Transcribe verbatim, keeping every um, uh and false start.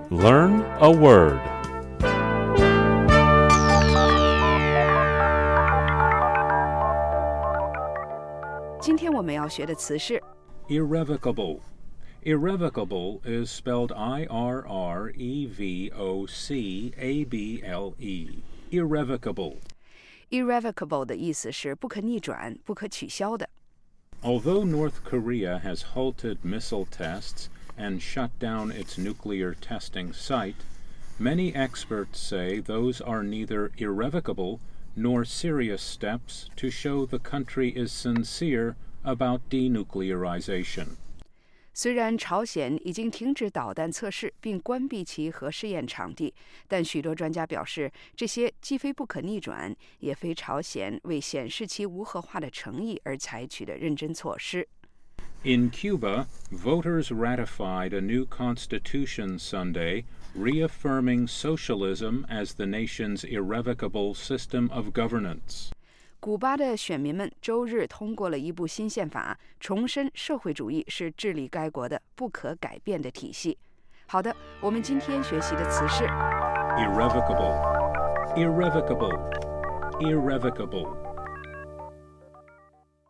Learn a word. Irrevocable. Irrevocable is spelled I R R E V O C A B L E. Irrevocable. Irrevocable 的意思是不可逆转、不可取消的。 Although North Korea has halted missile tests and shut down its nuclear testing site, many experts say those are neither irrevocable nor serious steps to show the country is sincere about denuclearization. 虽然朝鲜已经停止导弹测试并关闭其核试验场地，但许多专家表示，这些既非不可逆转，也非朝鲜为显示其无核化的诚意而采取的认真措施。 In Cuba, voters ratified a new constitution Sunday, reaffirming socialism as the nation's irrevocable system of governance. 古巴的选民们周日通过了一部新宪法，重申社会主义是治理该国的不可改变的体系。好的，我们今天学习的词是 irrevocable, irrevocable, irrevocable.